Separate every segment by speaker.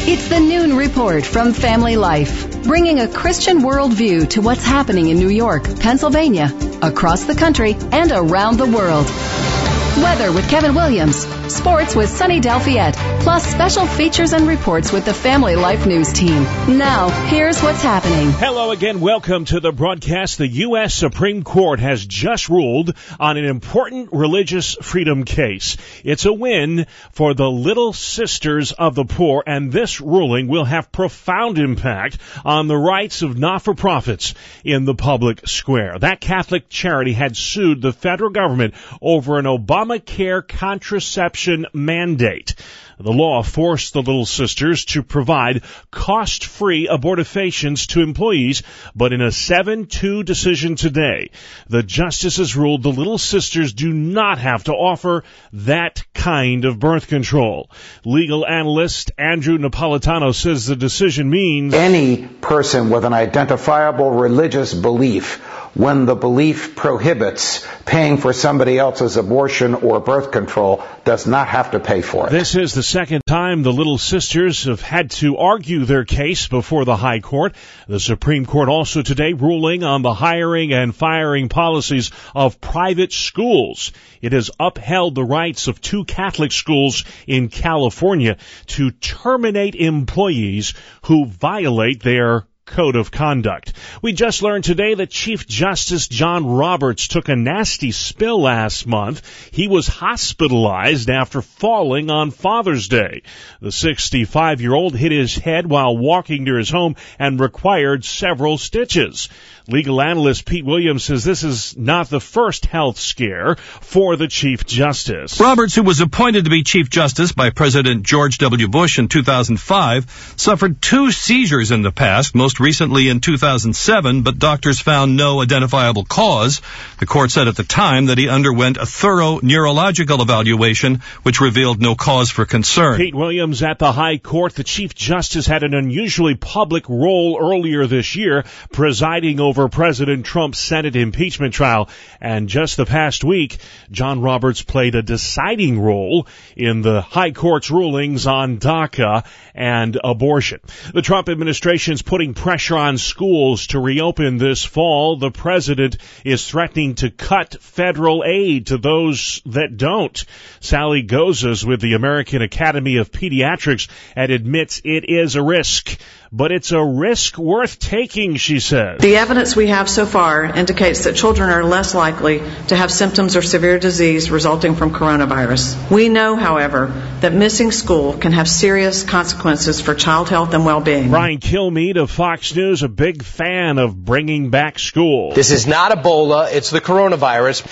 Speaker 1: It's the Noon Report from Family Life, bringing a Christian worldview to what's happening in New York, Pennsylvania, across the country, and around the world. Weather with Kevin Williams, sports with Sunny Delfiette, plus special features and reports with the Family Life News team. Now, here's what's happening.
Speaker 2: Hello again. Welcome to the broadcast. The U.S. Supreme Court has just ruled on an important religious freedom case. It's a win for the Little Sisters of the Poor, and this ruling will have profound impact on the rights of not-for-profits in the public square. That Catholic charity had sued the federal government over an Obamacare contraception mandate. The law forced the Little Sisters to provide cost-free abortifacients to employees, but in a 7-2 decision today, the justices ruled the Little Sisters do not have to offer that kind of birth control. Legal analyst Andrew Napolitano says the decision means
Speaker 3: any person with an identifiable religious belief, when the belief prohibits paying for somebody else's abortion or birth control, does not have to pay for it.
Speaker 2: This is the second time the Little Sisters have had to argue their case before the High Court. The Supreme Court also today ruling on the hiring and firing policies of private schools. It has upheld the rights of 2 Catholic schools in California to terminate employees who violate their code of conduct. We just learned today that Chief Justice John Roberts took a nasty spill last month. He was hospitalized after falling on Father's Day. The 65-year-old hit his head while walking to his home and required several stitches. Legal analyst Pete Williams says this is not the first health scare for the Chief Justice.
Speaker 4: Roberts, who was appointed to be Chief Justice by President George W. Bush in 2005, suffered 2 seizures in the past, most recently in 2007, but doctors found no identifiable cause. The court said at the time that he underwent a thorough neurological evaluation, which revealed no cause for concern.
Speaker 2: Pete Williams at the High Court. The Chief Justice had an unusually public role earlier this year, presiding over President Trump's Senate impeachment trial. And just the past week, John Roberts played a deciding role in the High Court's rulings on DACA and abortion. The Trump administration is putting pressure on schools to reopen this fall. The president is threatening to cut federal aid to those that don't. Sally Gozes with the American Academy of Pediatrics and admits it is a risk. But it's a risk worth taking, she says.
Speaker 5: The evidence we have so far indicates that children are less likely to have symptoms or severe disease resulting from coronavirus. We know, however, that missing school can have serious consequences for child health and well-being.
Speaker 2: Brian Kilmeade of Fox News, a big fan of bringing back school.
Speaker 6: This is not Ebola, it's the coronavirus.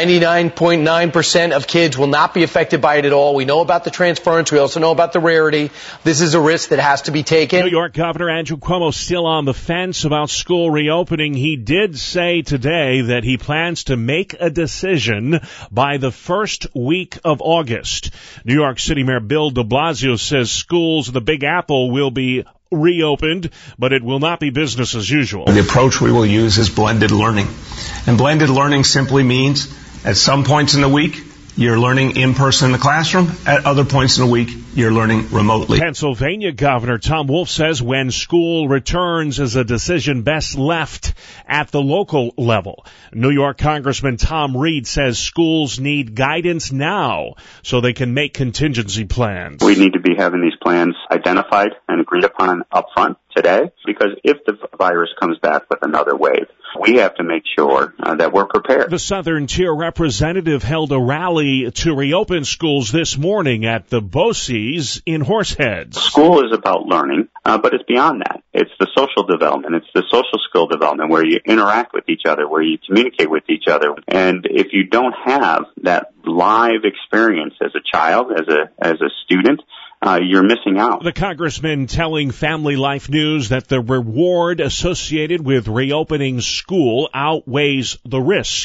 Speaker 6: 99.9% of kids will not be affected by it at all. We know about the transference. We also know about the rarity. This is a risk that has to be taken.
Speaker 2: New York Governor Andrew Cuomo still on the fence about school reopening. He did say today that he plans to make a decision by the first week of August. New York City Mayor Bill de Blasio says schools in the Big Apple will be reopened, but it will not be business as usual.
Speaker 7: The approach we will use is blended learning. And blended learning simply means at some points in the week, you're learning in person in the classroom. At other points in the week, you're learning remotely.
Speaker 2: Pennsylvania Governor Tom Wolf says when school returns is a decision best left at the local level. New York Congressman Tom Reed says schools need guidance now so they can make contingency plans.
Speaker 8: We need to be having these plans identified and agreed upon up front today, because if the virus comes back with another wave, we have to make sure that we're prepared.
Speaker 2: The Southern Tier representative held a rally to reopen schools this morning at the BOCES in Horseheads.
Speaker 8: School is about learning, but it's beyond that. It's the social development. It's the social skill development where you interact with each other, where you communicate with each other. And if you don't have that live experience as a child, as a student, you're missing out.
Speaker 2: The congressman telling Family Life News that the reward associated with reopening school outweighs the risk.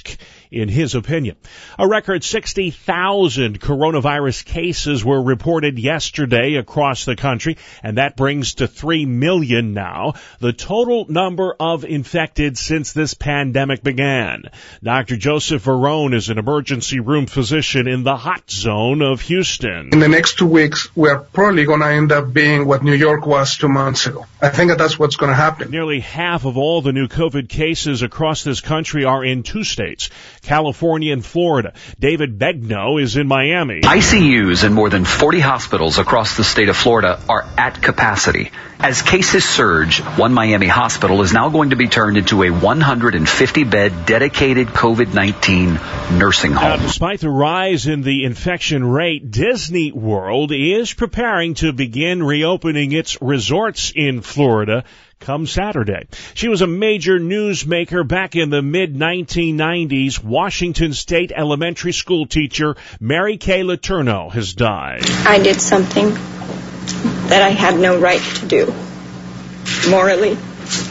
Speaker 2: in his opinion. A record 60,000 coronavirus cases were reported yesterday across the country, and that brings to 3 million now the total number of infected since this pandemic began. Dr. Joseph Verone is an emergency room physician in the hot zone of Houston.
Speaker 9: In the next 2 weeks, we are probably going to end up being what New York was 2 months ago. I think that's what's going to happen.
Speaker 2: Nearly half of all the new COVID cases across this country are in 2 states, California and Florida. David Begnaud is in Miami.
Speaker 10: ICUs in more than 40 hospitals across the state of Florida are at capacity. As cases surge, one Miami hospital is now going to be turned into a 150-bed dedicated COVID-19 nursing home.
Speaker 2: Now, despite the rise in the infection rate, Disney World is preparing to begin reopening its resorts in Florida come Saturday. She was a major newsmaker back in the mid-1990s. Washington State elementary school teacher Mary Kay Letourneau has died.
Speaker 11: I did something that I had no right to do, morally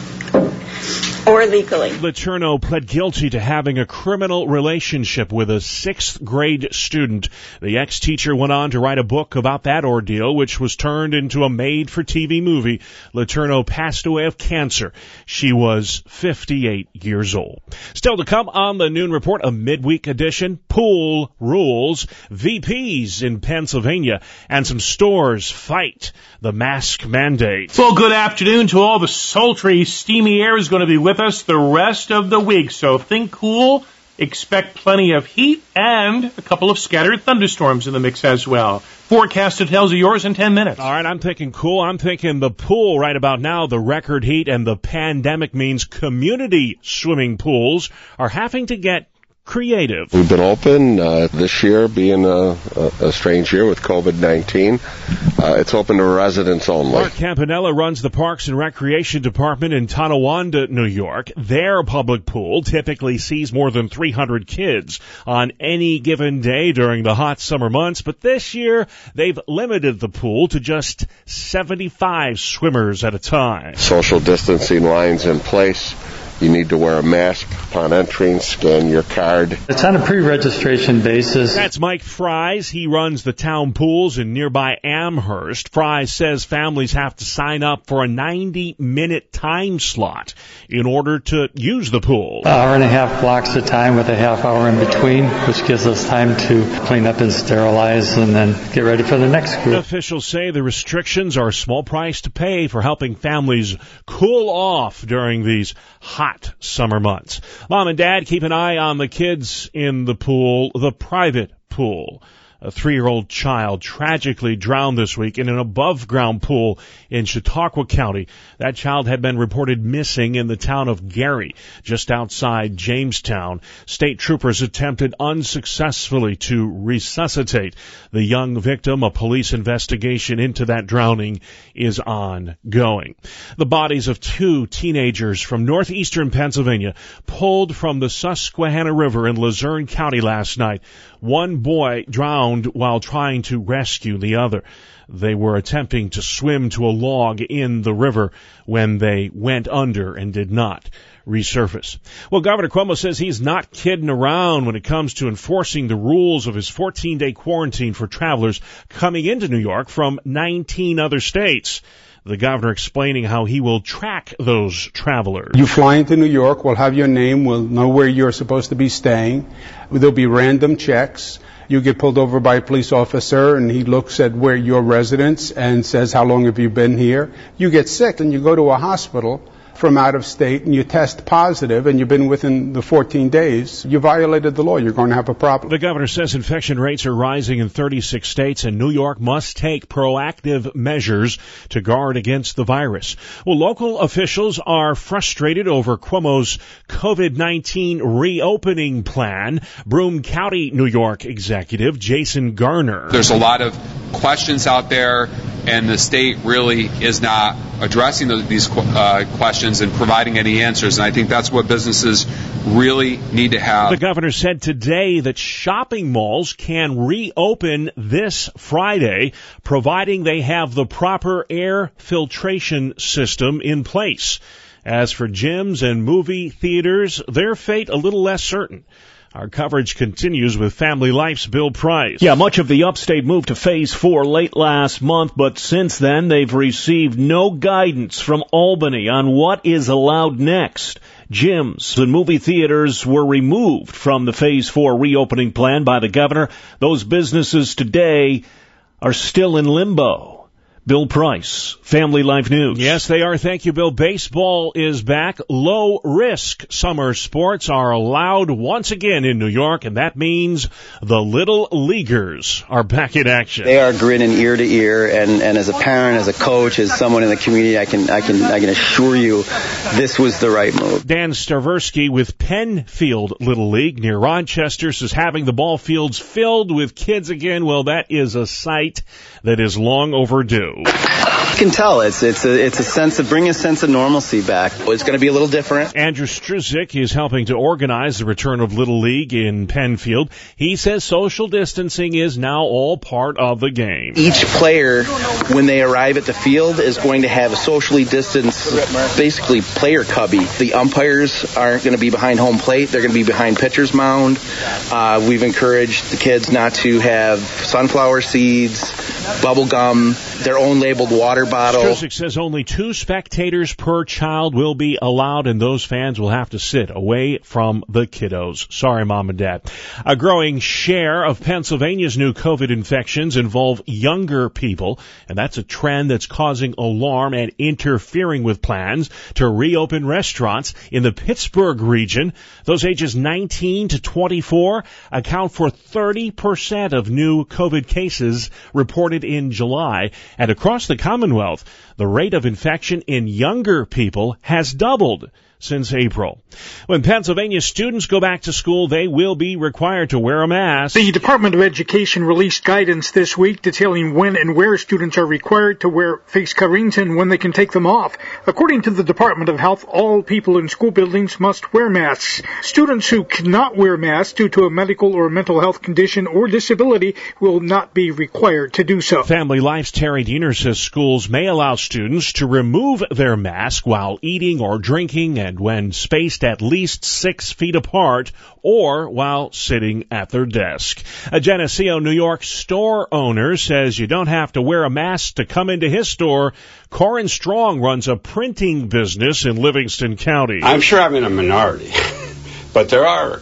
Speaker 11: or legally.
Speaker 2: Letourneau pled guilty to having a criminal relationship with a 6th grade student. The ex-teacher went on to write a book about that ordeal, which was turned into a made-for-TV movie. Letourneau passed away of cancer. She was 58 years old. Still to come on the Noon Report, a midweek edition, pool rules, VPs in Pennsylvania, and some stores fight the mask mandate.
Speaker 12: Well, good afternoon to all. The sultry, steamy air is going to be with us the rest of the week, so think cool, expect plenty of heat, and a couple of scattered thunderstorms in the mix as well. Forecast details are yours in 10 minutes.
Speaker 2: All right, I'm thinking cool. I'm thinking the pool right about now, the record heat, and the pandemic means community swimming pools are having to get creative.
Speaker 13: We've been open this year, being a strange year with COVID-19. It's open to residents only.
Speaker 2: Mark Campanella runs the Parks and Recreation Department in Tonawanda, New York. Their public pool typically sees more than 300 kids on any given day during the hot summer months, but this year they've limited the pool to just 75 swimmers at a time.
Speaker 13: Social distancing lines in place. You need to wear a mask upon entering, scan your card.
Speaker 14: It's on a pre-registration basis.
Speaker 2: That's Mike Fries. He runs the town pools in nearby Amherst. Fries says families have to sign up for a 90-minute time slot in order to use the pool.
Speaker 14: Hour and a half blocks of time with a half hour in between, which gives us time to clean up and sterilize and then get ready for the next group.
Speaker 2: Officials say the restrictions are a small price to pay for helping families cool off during these hot summer months. Mom and Dad, keep an eye on the kids in the pool, the private pool. A 3-year-old child tragically drowned this week in an above-ground pool in Chautauqua County. That child had been reported missing in the town of Gary, just outside Jamestown. State troopers attempted unsuccessfully to resuscitate the young victim. A police investigation into that drowning is ongoing. The bodies of 2 teenagers from northeastern Pennsylvania pulled from the Susquehanna River in Luzerne County last night. One boy drowned while trying to rescue the other. They were attempting to swim to a log in the river when they went under and did not resurface. Well, Governor Cuomo says he's not kidding around when it comes to enforcing the rules of his 14-day quarantine for travelers coming into New York from 19 other states. The governor explaining how he will track those travelers.
Speaker 15: You fly into New York, we'll have your name, we'll know where you're supposed to be staying. There'll be random checks. You get pulled over by a police officer and he looks at where your residence and says, how long have you been here? You get sick and you go to a hospital from out of state and you test positive and you've been within the 14 days, you violated the law. You're going to have a problem.
Speaker 2: The governor says infection rates are rising in 36 states and New York must take proactive measures to guard against the virus. Well, local officials are frustrated over Cuomo's COVID-19 reopening plan. Broome County, New York executive Jason Garner.
Speaker 16: There's a lot of questions out there and the state really is not addressing these questions and providing any answers, and I think that's what businesses really need to have.
Speaker 2: The governor said today that shopping malls can reopen this Friday, providing they have the proper air filtration system in place. As for gyms and movie theaters, their fate a little less certain. Our coverage continues with Family Life's Bill Price.
Speaker 17: Yeah, much of the upstate moved to Phase 4 late last month, but since then they've received no guidance from Albany on what is allowed next. Gyms and movie theaters were removed from the Phase 4 reopening plan by the governor. Those businesses today are still in limbo. Bill Price, Family Life News.
Speaker 2: Yes, they are. Thank you, Bill. Baseball is back. Low-risk summer sports are allowed once again in New York, and that means the Little Leaguers are back in action.
Speaker 18: They are grinning ear to ear, and as a parent, as a coach, as someone in the community, I can assure you this was the right move.
Speaker 2: Dan Staversky with Penfield Little League near Rochester says having the ball fields filled with kids again, well, that is a sight that is long overdue.
Speaker 18: You can tell it's a sense of bringing a sense of normalcy back. It's going to be a little different.
Speaker 2: Andrew Struzik is helping to organize the return of Little League in Penfield. He says social distancing is now all part of the game.
Speaker 18: Each player, when they arrive at the field, is going to have a socially distanced, basically player cubby. The umpires aren't going to be behind home plate. They're going to be behind pitcher's mound. We've encouraged the kids not to have sunflower seeds, bubble gum, their own labeled water bottle.
Speaker 2: Struzik says only 2 spectators per child will be allowed, and those fans will have to sit away from the kiddos. Sorry, Mom and Dad. A growing share of Pennsylvania's new COVID infections involve younger people, and that's a trend that's causing alarm and interfering with plans to reopen restaurants in the Pittsburgh region. Those ages 19 to 24 account for 30% of new COVID cases reported in July. And across the Commonwealth, the rate of infection in younger people has doubled since April. When Pennsylvania students go back to school, they will be required to wear a mask.
Speaker 19: The Department of Education released guidance this week detailing when and where students are required to wear face coverings and when they can take them off. According to the Department of Health, all people in school buildings must wear masks. Students who cannot wear masks due to a medical or mental health condition or disability will not be required to do so.
Speaker 2: Family Life's Terry Diener says schools may allow students to remove their mask while eating or drinking and when spaced at least 6 feet apart or while sitting at their desk. A Geneseo, New York store owner says you don't have to wear a mask to come into his store. Corin Strong runs a printing business in Livingston County.
Speaker 20: I'm sure I'm in a minority, but there are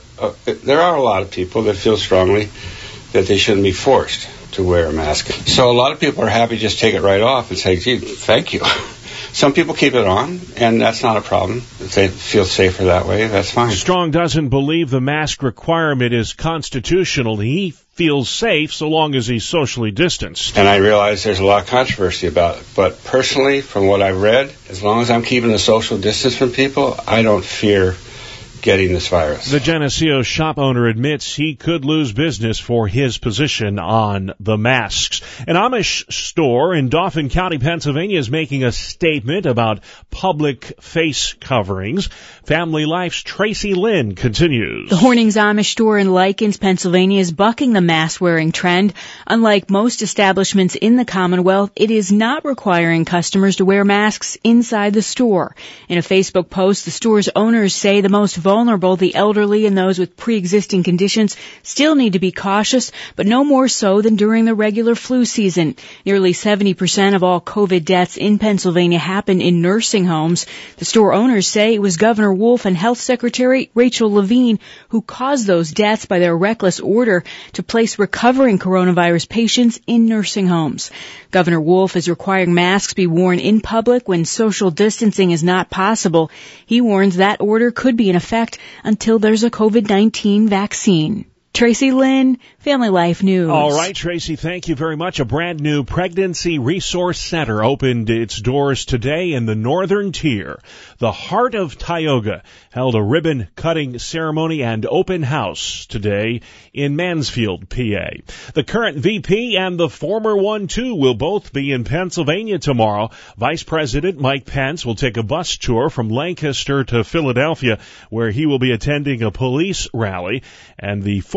Speaker 20: a lot of people that feel strongly that they shouldn't be forced to wear a mask. So a lot of people are happy to just take it right off and say, gee, thank you. Some people keep it on, and that's not a problem. If they feel safer that way, that's fine.
Speaker 2: Strong doesn't believe the mask requirement is constitutional. He feels safe so long as he's socially distanced.
Speaker 20: And I realize there's a lot of controversy about it. But personally, from what I've read, as long as I'm keeping a social distance from people, I don't fear getting this virus.
Speaker 2: The Geneseo shop owner admits he could lose business for his position on the masks. An Amish store in Dauphin County, Pennsylvania is making a statement about public face coverings. Family Life's Tracy Lynn continues.
Speaker 21: The Hornings Amish store in Lykens, Pennsylvania is bucking the mask-wearing trend. Unlike most establishments in the Commonwealth, it is not requiring customers to wear masks inside the store. In a Facebook post, the store's owners say the most vulnerable, the elderly and those with pre-existing conditions, still need to be cautious, but no more so than during the regular flu season. Nearly 70% of all COVID deaths in Pennsylvania happen in nursing homes. The store owners say it was Governor Wolf and Health Secretary Rachel Levine who caused those deaths by their reckless order to place recovering coronavirus patients in nursing homes. Governor Wolf is requiring masks be worn in public when social distancing is not possible. He warns that order could be in effect until there's a COVID-19 vaccine. Tracy Lynn, Family Life News.
Speaker 2: All right, Tracy, thank you very much. A brand new Pregnancy Resource Center opened its doors today in the Northern Tier. The Heart of Tioga held a ribbon-cutting ceremony and open house today in Mansfield, PA. The current VP and the former one, too, will both be in Pennsylvania tomorrow. Vice President Mike Pence will take a bus tour from Lancaster to Philadelphia, where he will be attending a police rally. And the former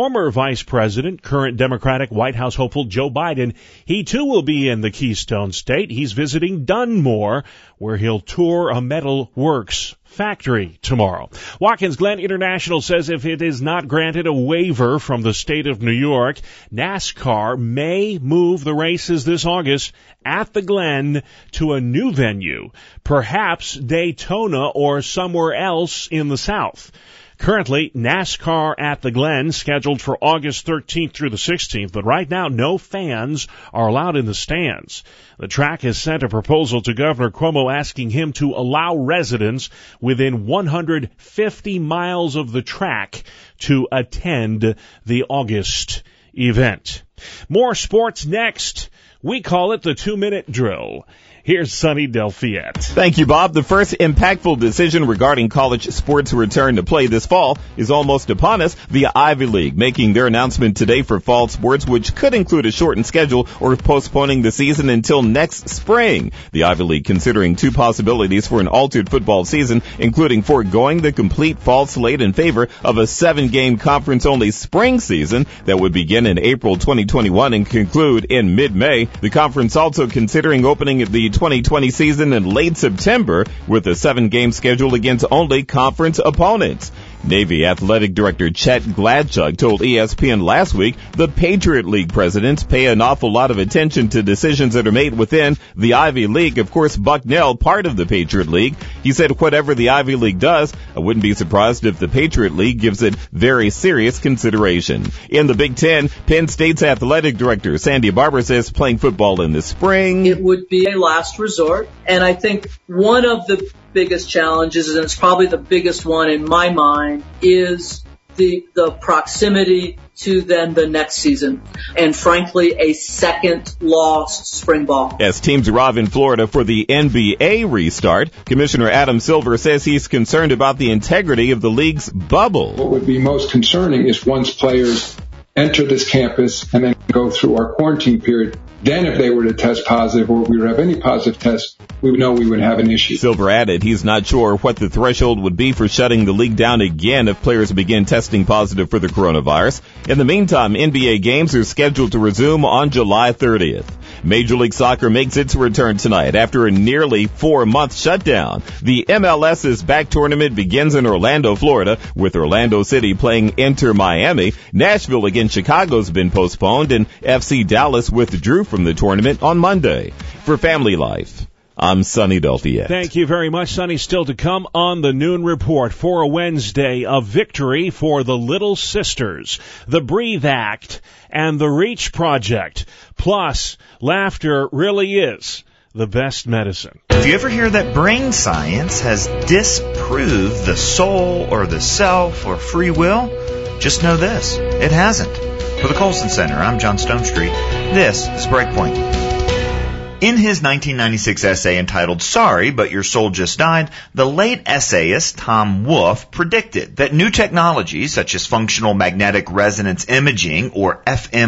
Speaker 2: former Vice President, current Democratic White House hopeful Joe Biden, he too will be in the Keystone State. He's visiting Dunmore, where he'll tour a metal works factory tomorrow. Watkins Glen International says if it is not granted a waiver from the state of New York, NASCAR may move the races this August at the Glen to a new venue, perhaps Daytona or somewhere else in the South. Currently, NASCAR at the Glen scheduled for August 13th through the 16th, but right now no fans are allowed in the stands. The track has sent a proposal to Governor Cuomo asking him to allow residents within 150 miles of the track to attend the August event. More sports next. We call it the 2-minute drill. Here's Sonny Del Fiat.
Speaker 1: Thank you, Bob. The first impactful decision regarding college sports return to play this fall is almost upon us. The Ivy League making their announcement today for fall sports, which could include a shortened schedule or postponing the season until next spring. The Ivy League considering two possibilities for an altered football season, including foregoing the complete fall slate in favor of a 7-game conference-only spring season that would begin in April 2021 and conclude in mid-May. The conference also considering opening the 2020 season in late September with a 7-game schedule against only conference opponents. Navy Athletic Director Chet Gladchuk told ESPN last week the Patriot League presidents pay an awful lot of attention to decisions that are made within the Ivy League. Of course, Bucknell, part of the Patriot League, he said whatever the Ivy League does, I wouldn't be surprised if the Patriot League gives it very serious consideration. In the Big Ten, Penn State's Athletic Director Sandy Barber says playing football in the spring,
Speaker 22: it would be a last resort, and I think one of the biggest challenges, and it's probably the biggest one in my mind, is the proximity to then the next season, and frankly, a second lost spring ball.
Speaker 1: As teams arrive in Florida for the NBA restart, Commissioner Adam Silver says he's concerned about the integrity of the league's bubble.
Speaker 23: What would be most concerning is once players enter this campus and then go through our quarantine period, then if they were to test positive or we would have any positive tests, we would know we would have an issue.
Speaker 1: Silver added he's not sure what the threshold would be for shutting the league down again if players begin testing positive for the coronavirus. In the meantime, NBA games are scheduled to resume on July 30th. Major League Soccer makes its return tonight after a nearly 4-month shutdown. The MLS's back tournament begins in Orlando, Florida, with Orlando City playing Inter Miami. Nashville against Chicago's been postponed, and FC Dallas withdrew from the tournament on Monday. For Family Life, I'm Sonny Del Fiat.
Speaker 2: Thank you very much, Sonny. Still to come on the Noon Report for a Wednesday, a victory for the Little Sisters, the Breathe Act, and the Reach Project. Plus, laughter really is the best medicine.
Speaker 24: If you ever hear that brain science has disproved the soul or the self or free will, just know this, it hasn't. For the Colson Center, I'm John Stonestreet. This is Breakpoint. In his 1996 essay entitled Sorry, But Your Soul Just Died, the late essayist Tom Wolfe predicted that new technologies such as functional magnetic resonance imaging, or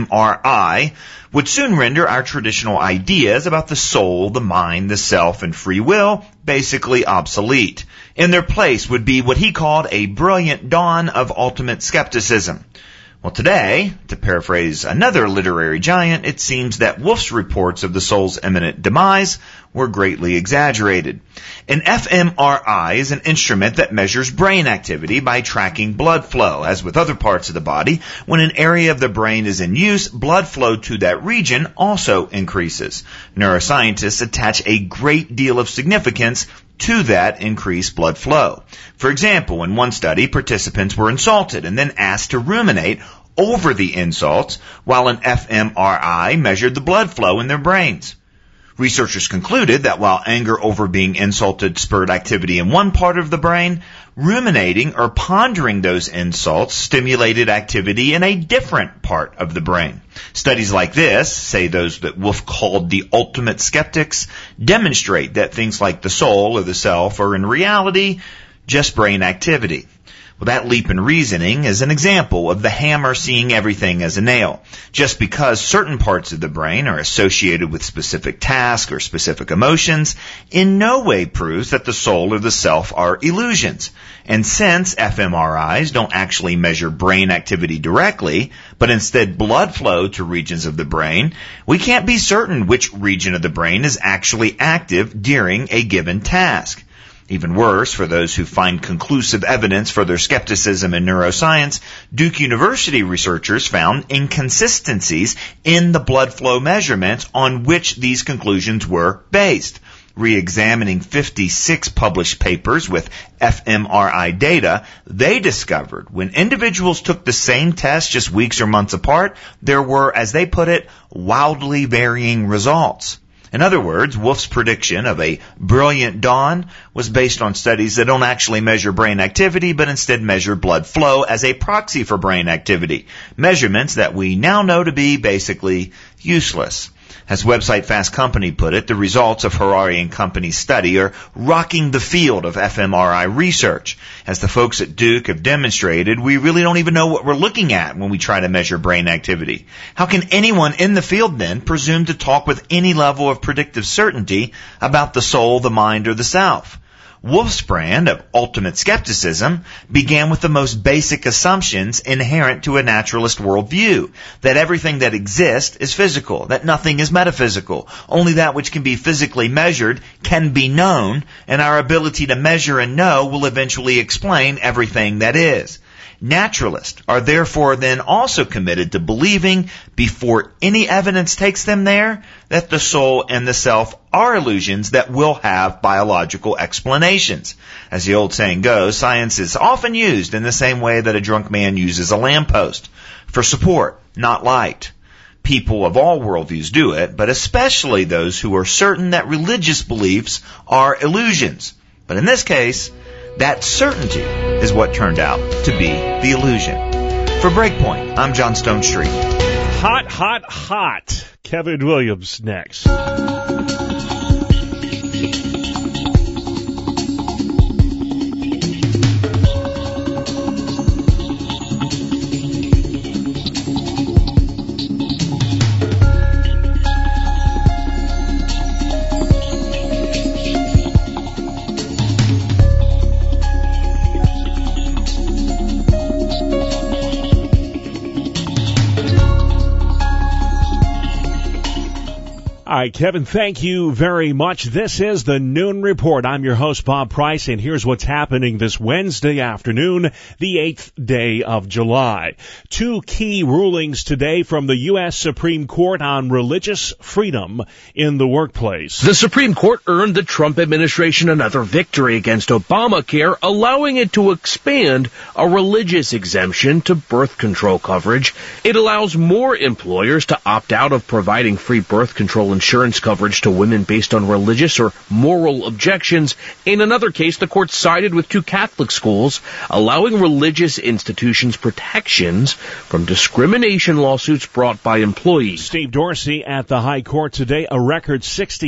Speaker 24: fMRI, would soon render our traditional ideas about the soul, the mind, the self, and free will basically obsolete. In their place would be what he called a brilliant dawn of ultimate skepticism. Well, today, to paraphrase another literary giant, it seems that Wolfe's reports of the soul's imminent demise were greatly exaggerated. An fMRI is an instrument that measures brain activity by tracking blood flow. As with other parts of the body, when an area of the brain is in use, blood flow to that region also increases. Neuroscientists attach a great deal of significance to that increased blood flow. For example, in one study, participants were insulted and then asked to ruminate over the insults while an fMRI measured the blood flow in their brains. Researchers concluded that while anger over being insulted spurred activity in one part of the brain, ruminating or pondering those insults stimulated activity in a different part of the brain. Studies like this, say those that Wolfe called the ultimate skeptics, demonstrate that things like the soul or the self are in reality just brain activity. Well, that leap in reasoning is an example of the hammer seeing everything as a nail. Just because certain parts of the brain are associated with specific tasks or specific emotions, in no way proves that the soul or the self are illusions. And since fMRIs don't actually measure brain activity directly, but instead blood flow to regions of the brain, we can't be certain which region of the brain is actually active during a given task. Even worse, for those who find conclusive evidence for their skepticism in neuroscience, Duke University researchers found inconsistencies in the blood flow measurements on which these conclusions were based. Re-examining 56 published papers with fMRI data, they discovered when individuals took the same test just weeks or months apart, there were, as they put it, wildly varying results. In other words, Wolf's prediction of a brilliant dawn was based on studies that don't actually measure brain activity, but instead measure blood flow as a proxy for brain activity. Measurements that we now know to be basically useless. As website Fast Company put it, the results of Harari and Company's study are rocking the field of fMRI research. As the folks at Duke have demonstrated, we really don't even know what we're looking at when we try to measure brain activity. How can anyone in the field then presume to talk with any level of predictive certainty about the soul, the mind, or the self? Wolf's brand of ultimate skepticism began with the most basic assumptions inherent to a naturalist worldview, that everything that exists is physical, that nothing is metaphysical, only that which can be physically measured can be known, and our ability to measure and know will eventually explain everything that is. Naturalists are therefore then also committed to believing, before any evidence takes them there, that the soul and the self are illusions that will have biological explanations. As the old saying goes, science is often used in the same way that a drunk man uses a lamppost, for support, not light. People of all worldviews do it, but especially those who are certain that religious beliefs are illusions. But in this case, that certainty is what turned out to be the illusion. For Breakpoint, I'm John Stonestreet.
Speaker 2: Hot, hot, hot. Kevin Williams next. All right, Kevin, thank you very much. This is the Noon Report. I'm your host, Bob Price, and here's what's happening this Wednesday afternoon, the 8th day of July. Two key rulings today from the U.S. Supreme Court on religious freedom in the workplace.
Speaker 3: The Supreme Court earned the Trump administration another victory against Obamacare, allowing it to expand a religious exemption to birth control coverage. It allows more employers to opt out of providing free birth control insurance coverage to women based on religious or moral objections. In another case, the court sided with two Catholic schools, allowing religious institutions protections from discrimination lawsuits brought by employees.
Speaker 2: Steve Dorsey at the High Court today. A record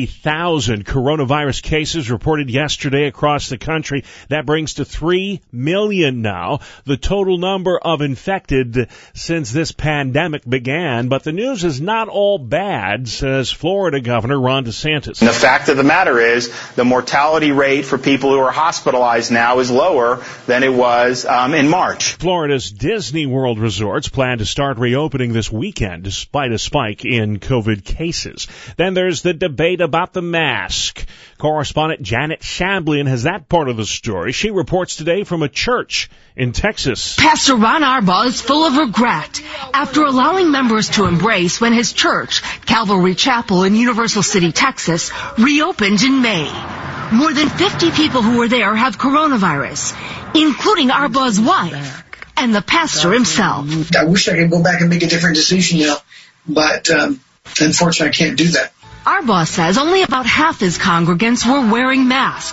Speaker 2: 60,000 coronavirus cases reported yesterday across the country. That brings to 3 million now the total number of infected since this pandemic began. But the news is not all bad, says Florida Governor Ron DeSantis.
Speaker 4: And the fact of the matter is the mortality rate for people who are hospitalized now is lower than it was in March.
Speaker 2: Florida's Disney World resorts plan to start reopening this weekend despite a spike in COVID cases. Then there's the debate about the mask. Correspondent Janet Shamblian has that part of the story. She reports today from a church in Texas.
Speaker 5: Pastor Ron Arbaugh is full of regret after allowing members to embrace when his church, Calvary Chapel in Universal City, Texas, reopened in May. More than 50 people who were there have coronavirus, including Arbaugh's wife and the pastor himself.
Speaker 6: I wish I could go back and make a different decision now, but unfortunately I can't do that.
Speaker 5: Arbaugh says only about half his congregants were wearing masks.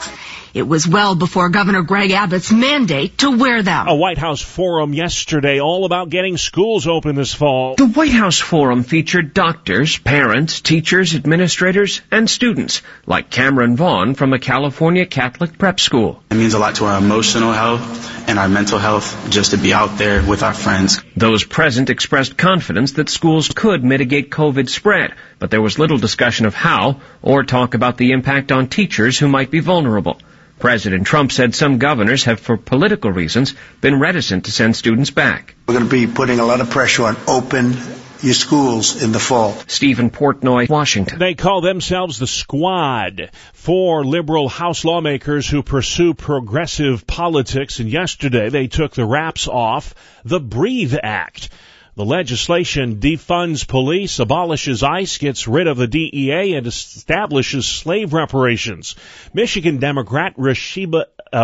Speaker 5: It was well before Governor Greg Abbott's mandate to wear them.
Speaker 2: A White House forum yesterday all about getting schools open this fall.
Speaker 3: The White House forum featured doctors, parents, teachers, administrators, and students, like Cameron Vaughn from a California Catholic prep school.
Speaker 7: It means a lot to our emotional health and our mental health just to be out there with our friends.
Speaker 3: Those present expressed confidence that schools could mitigate COVID spread, but there was little discussion of how or talk about the impact on teachers who might be vulnerable. President Trump said some governors have, for political reasons, been reticent to send students back.
Speaker 8: We're going to be putting a lot of pressure on open your schools in the fall.
Speaker 3: Stephen Portnoy, Washington.
Speaker 2: They call themselves the Squad, 4 liberal House lawmakers who pursue progressive politics, and yesterday they took the wraps off the Breathe Act. The legislation defunds police, abolishes ICE, gets rid of the DEA, and establishes slave reparations. Michigan Democrat Rashida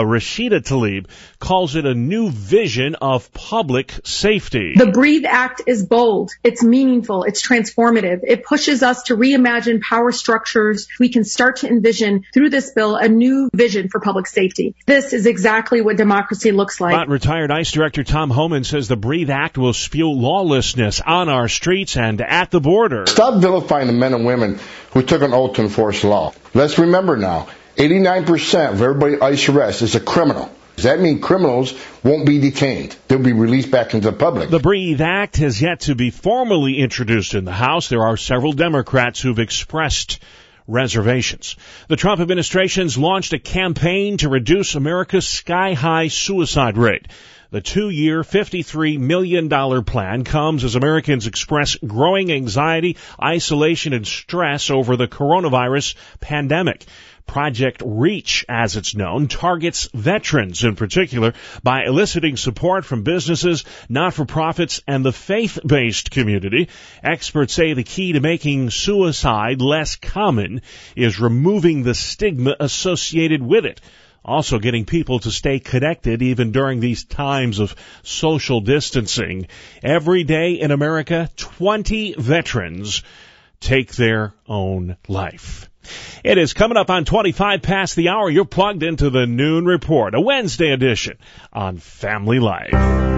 Speaker 2: Tlaib calls it a new vision of public safety.
Speaker 9: The Breathe Act is bold. It's meaningful. It's transformative. It pushes us to reimagine power structures. We can start to envision through this bill a new vision for public safety. This is exactly what democracy looks like.
Speaker 2: But retired ICE Director Tom Homan says the Breathe Act will spew lawlessness on our streets and at the border.
Speaker 10: Stop vilifying the men and women who took an oath to enforce law. Let's remember now, 89% of everybody ICE arrests is a criminal. Does that mean criminals won't be detained? They'll be released back into the public.
Speaker 2: The Breathe Act has yet to be formally introduced in the House. There are several Democrats who've expressed reservations. The Trump administration's launched a campaign to reduce America's sky-high suicide rate. The 2-year, $53 million plan comes as Americans express growing anxiety, isolation, and stress over the coronavirus pandemic. Project REACH, as it's known, targets veterans in particular by eliciting support from businesses, not-for-profits, and the faith-based community. Experts say the key to making suicide less common is removing the stigma associated with it. Also getting people to stay connected even during these times of social distancing. Every day in America, 20 veterans take their own life. It is coming up on 25 past the hour. You're plugged into the Noon Report, a Wednesday edition on Family Life.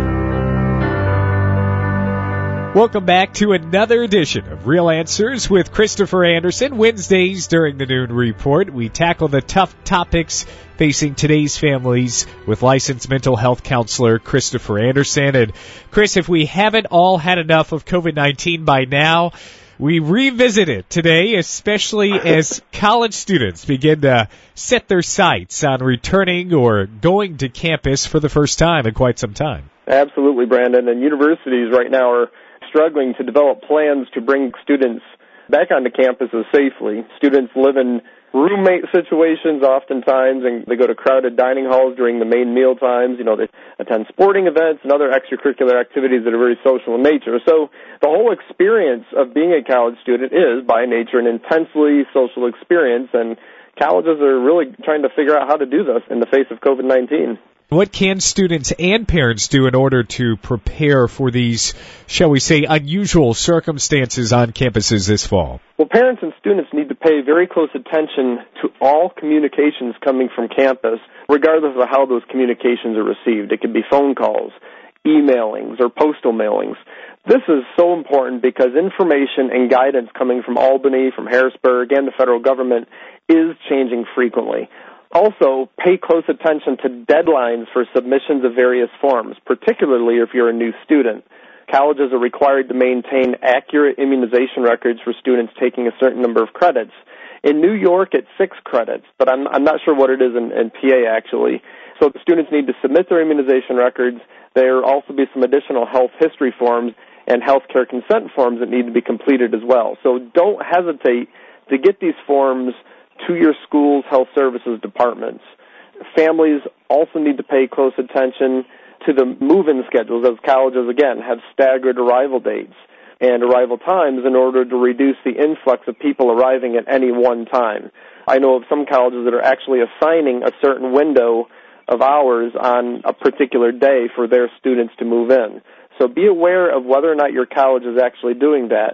Speaker 25: Welcome back to another edition of Real Answers with Christopher Anderson. Wednesdays during the Noon Report, we tackle the tough topics facing today's families with licensed mental health counselor Christopher Anderson. And Chris, if we haven't all had enough of COVID-19 by now, we revisit it today, especially as college students begin to set their sights on returning or going to campus for the first time in quite some time.
Speaker 26: Absolutely, Brandon. And universities right now are struggling to develop plans to bring students back onto campuses safely. Students live in roommate situations oftentimes, and they go to crowded dining halls during the main meal times. You know, they attend sporting events and other extracurricular activities that are very social in nature. So the whole experience of being a college student is, by nature, an intensely social experience, and colleges are really trying to figure out how to do this in the face of COVID-19.
Speaker 25: What can students and parents do in order to prepare for these, shall we say, unusual circumstances on campuses this fall?
Speaker 26: Well, parents and students need to pay very close attention to all communications coming from campus, regardless of how those communications are received. It could be phone calls, emailings, or postal mailings. This is so important because information and guidance coming from Albany, from Harrisburg, and the federal government is changing frequently. Also, pay close attention to deadlines for submissions of various forms, particularly if you're a new student. Colleges are required to maintain accurate immunization records for students taking a certain number of credits. In New York, it's 6 credits, but I'm not sure what it is in PA, actually. So the students need to submit their immunization records. There will also be some additional health history forms and health care consent forms that need to be completed as well. So don't hesitate to get these forms to your school's health services departments. Families also need to pay close attention to the move-in schedules, as colleges, again, have staggered arrival dates and arrival times in order to reduce the influx of people arriving at any one time. I know of some colleges that are actually assigning a certain window of hours on a particular day for their students to move in. So be aware of whether or not your college is actually doing that.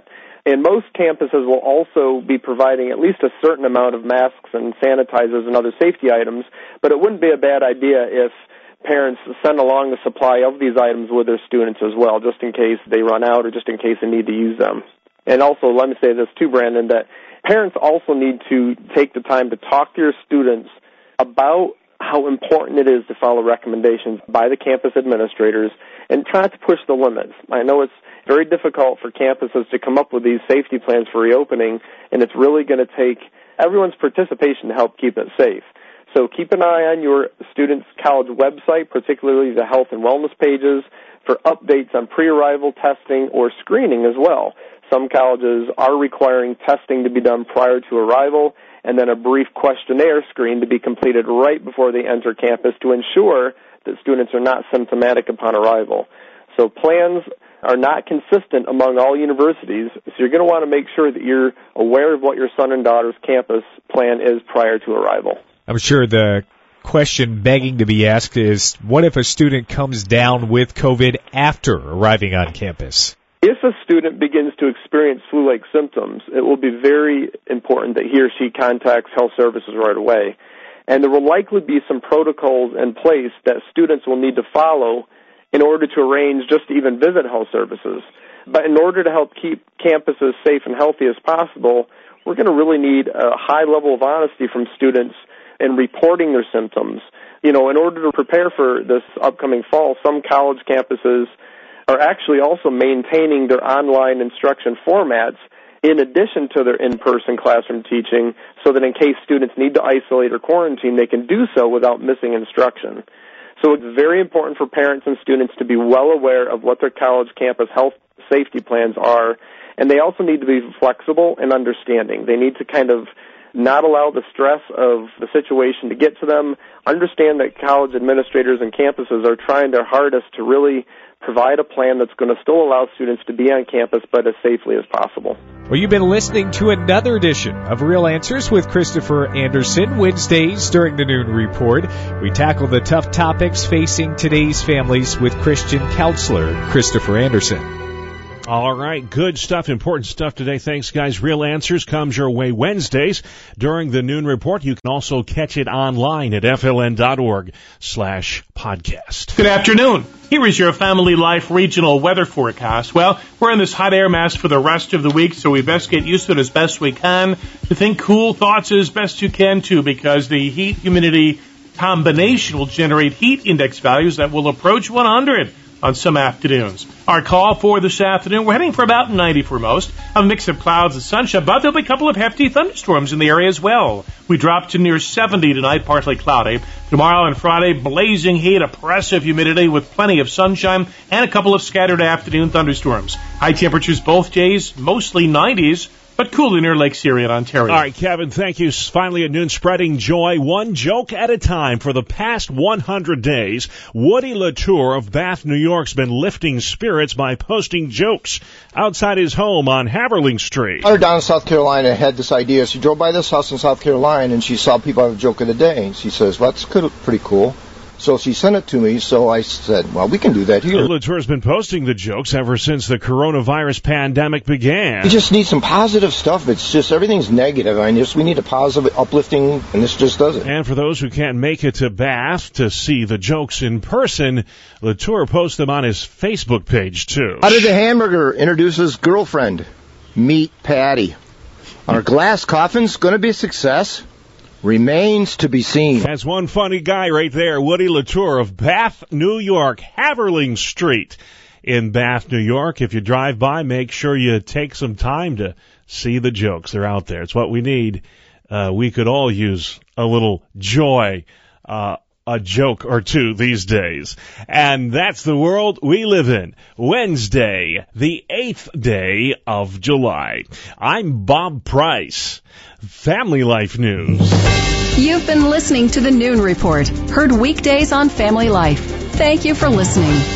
Speaker 26: And most campuses will also be providing at least a certain amount of masks and sanitizers and other safety items, but it wouldn't be a bad idea if parents send along the supply of these items with their students as well, just in case they run out or just in case they need to use them. And also, let me say this too, Brandon, that parents also need to take the time to talk to your students about how important it is to follow recommendations by the campus administrators and try to push the limits. I know it's very difficult for campuses to come up with these safety plans for reopening, and it's really going to take everyone's participation to help keep it safe. So keep an eye on your students' college website, particularly the health and wellness pages, for updates on pre-arrival testing or screening as well. Some colleges are requiring testing to be done prior to arrival, and then a brief questionnaire screen to be completed right before they enter campus to ensure that students are not symptomatic upon arrival. So plans are not consistent among all universities, so you're going to want to make sure that you're aware of what your son and daughter's campus plan is prior to arrival.
Speaker 25: I'm sure the question begging to be asked is, what if a student comes down with COVID after arriving on campus?
Speaker 26: If a student begins to experience flu-like symptoms, it will be very important that he or she contacts health services right away. And there will likely be some protocols in place that students will need to follow in order to arrange just to even visit health services. But in order to help keep campuses safe and healthy as possible, we're going to really need a high level of honesty from students in reporting their symptoms. You know, in order to prepare for this upcoming fall, some college campuses are actually also maintaining their online instruction formats in addition to their in-person classroom teaching, so that in case students need to isolate or quarantine, they can do so without missing instruction. So it's very important for parents and students to be well aware of what their college campus health safety plans are, and they also need to be flexible and understanding. They need to kind of not allow the stress of the situation to get to them, understand that college administrators and campuses are trying their hardest to really provide a plan that's going to still allow students to be on campus, but as safely as possible.
Speaker 25: Well, you've been listening to another edition of Real Answers with Christopher Anderson. Wednesdays during the Noon Report, we tackle the tough topics facing today's families with Christian counselor Christopher Anderson.
Speaker 2: All right, good stuff, important stuff today. Thanks, guys. Real Answers comes your way Wednesdays during the Noon Report. You can also catch it online at fln.org/podcast.
Speaker 11: Good afternoon. Here is your Family Life regional weather forecast. Well, we're in this hot air mass for the rest of the week, so we best get used to it as best we can. To think cool thoughts as best you can, too, because the heat-humidity combination will generate heat index values that will approach 100 on some afternoons. Our call for this afternoon, we're heading for about 90 for most. A mix of clouds and sunshine, but there'll be a couple of hefty thunderstorms in the area as well. We drop to near 70 tonight, partly cloudy. Tomorrow and Friday, blazing heat, oppressive humidity with plenty of sunshine and a couple of scattered afternoon thunderstorms. High temperatures both days, mostly 90s. But cooler near Lake Erie in Ontario.
Speaker 2: All right, Kevin, thank you. Finally at noon, spreading joy one joke at a time. For the past 100 days, Woody Latour of Bath, New York, has been lifting spirits by posting jokes outside his home on Haverling Street.
Speaker 12: Her down in South Carolina had this idea. She drove by this house in South Carolina, and she saw people have a joke of the day. She says, well, that's pretty cool. So she sent it to me, so I said, well, we can do that here.
Speaker 2: Latour's been posting the jokes ever since the coronavirus pandemic began.
Speaker 12: We just need some positive stuff. It's just everything's negative. We need a positive, uplifting, and this just does it.
Speaker 2: And for those who can't make it to Bath to see the jokes in person, Latour posts them on his Facebook page, too.
Speaker 12: How did the hamburger introduce his girlfriend? Meet Patty. Our glass coffin's going to be a success. Remains to be seen.
Speaker 2: That's one funny guy right there, Woody Latour of Bath, New York, Haverling Street in Bath, New York. If you drive by, make sure you take some time to see the jokes. They're out there. It's what we need. We could all use a little joy, a joke or two these days. And that's the world we live in. Wednesday, the 8th day of July. I'm Bob Price. Family Life News.
Speaker 13: You've been listening to the Noon Report, heard weekdays on Family Life. Thank you for listening.